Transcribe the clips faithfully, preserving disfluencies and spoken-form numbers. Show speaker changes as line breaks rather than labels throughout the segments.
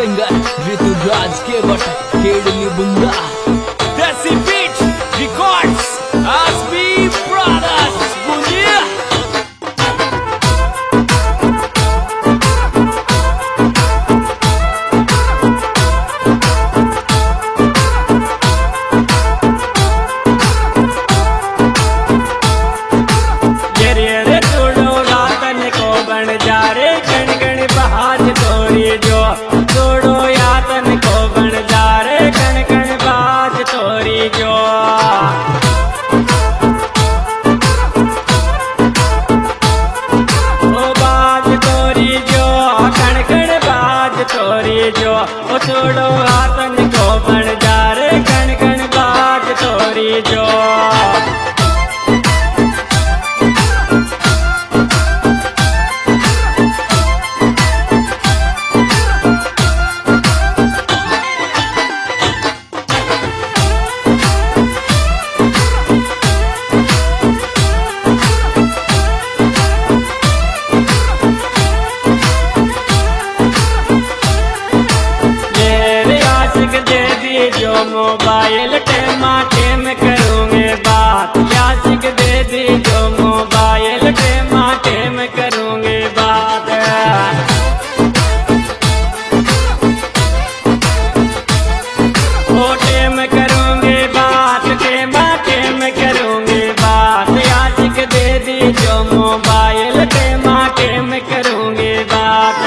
singer Rituraj के what केडली बुंदा देसी बीट रिकॉर्ड्स आसबी ब्रदर्स बुंदिया
जो ओ छोड़ो आतन को बन जा रे कण कण बाज तोरी जो जो मोबाइल टेमा टेम करूँगे बात यासिक दे दी जो मोबाइल टेमा टेम करूँगे बात ओ टेम करूँगे बात टेमा टेम करूँगे बात यासिक दे दी जो मोबाइल टेमा टेम करूँगे बात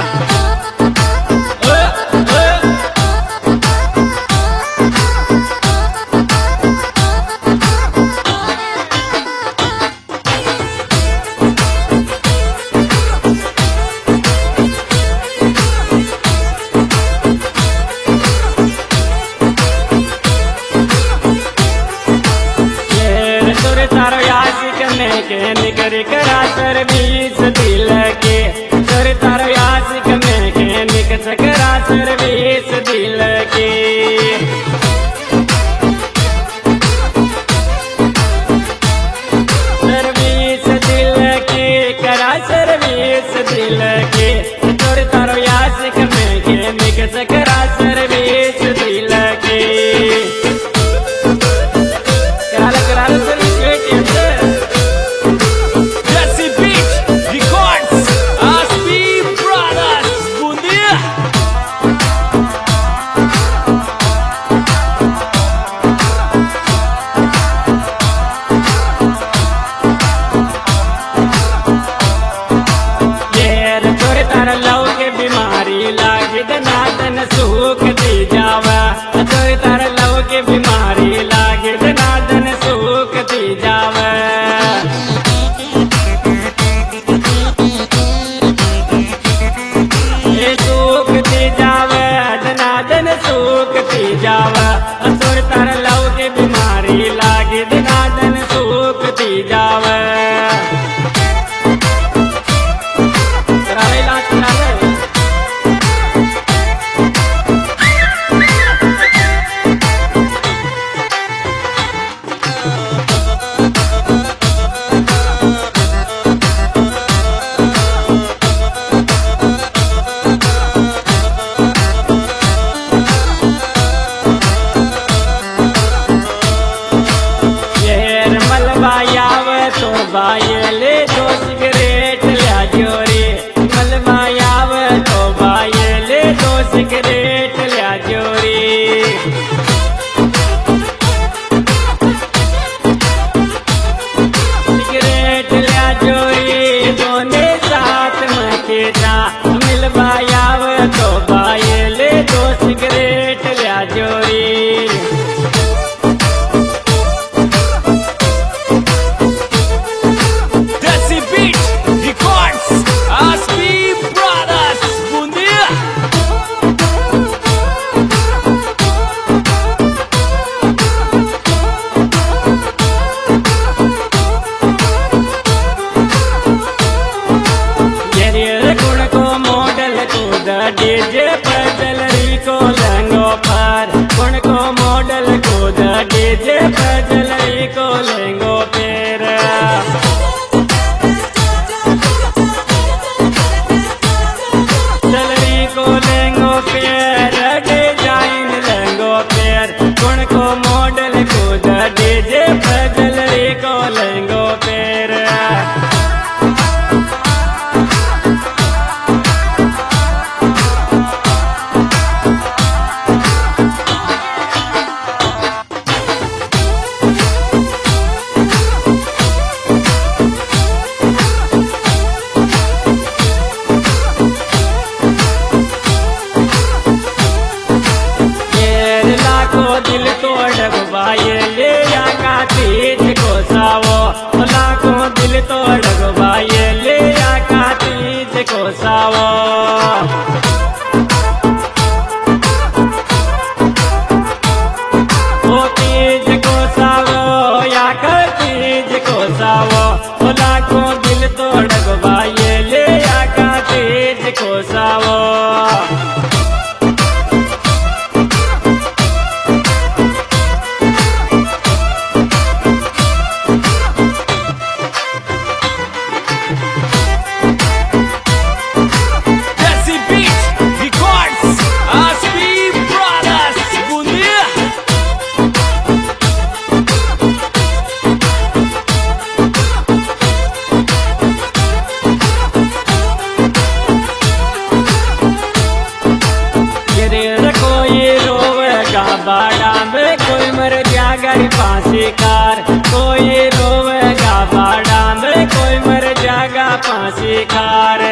के निकर करा सर्विस दिल के सर तारो यासिक में के निक सकरा सर्विस दिल के सर्विस दिल के करा सर्विस दिल के सर तारो यासिक में के निक सकरा सर्विस दिल के करा करा सर्विस सुख दी जावा तो तार लव के बीमारी लागे नादन सुख दी जावा ये सुख दी जावा नादन सुख दी जावा तो तार लव के बीमारी लागे नादन सुख दी जावा तो बायले दो सिगरेट लिया जोरी मलमायाव तो बायले दो सिगरेट लिया जोरी सिगरेट लिया जोरी दोने साथ में के था मिलवायाव तो बायले दो सिगरेट लिया जोरी डीजे पर जलरी को लेंगो पार कौन को मॉडल को डीजे पर जलरी को लेंगो पेर जलरी को लेंगो पेर कोसावो ओ तीज कोसावो या कर तीज कोसावो ओ लाखों दिल तोड़ बाये ले या का तीज कोसावो बाड़ा में कोई मर जाएगा फांसी कार कोई रोवेगा बाड़ा में कोई मर जाएगा फांसी कार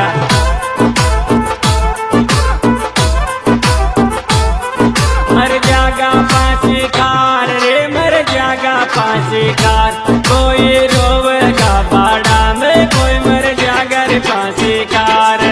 मर जाएगा फांसी कार रे मर जाएगा फांसी कार कोई रोवेगा बाड़ा में कोई मर जाएगा फांसी कार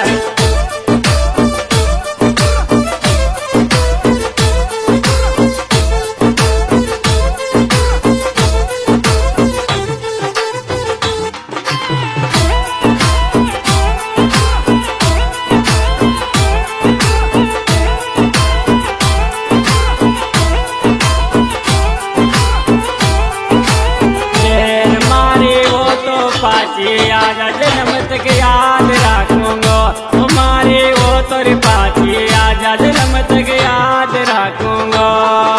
आजा जन्म तक याद रखूंगा तुम्हारे वो तोरे पाछी आजा जन्म तक याद रखूंगा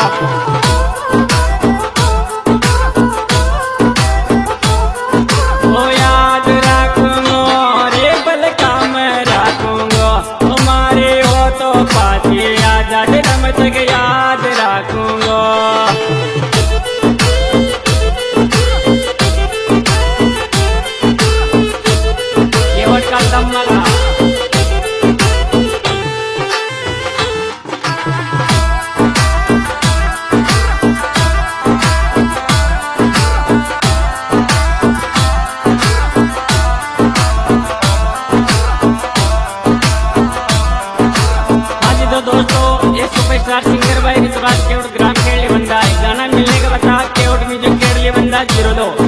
वो याद रखूंगा रे बल काम रखूंगा तुम्हारे वो तो पाछी आजा जन्म तक याद रखूंगा दोस्तों ये सुपरस्टार सिंगर भाई विश्वास केवट ग्राम के लिए बंदा है गाना मिलने का बता केवट म्यूजिक के लिए बंदा जीरो दो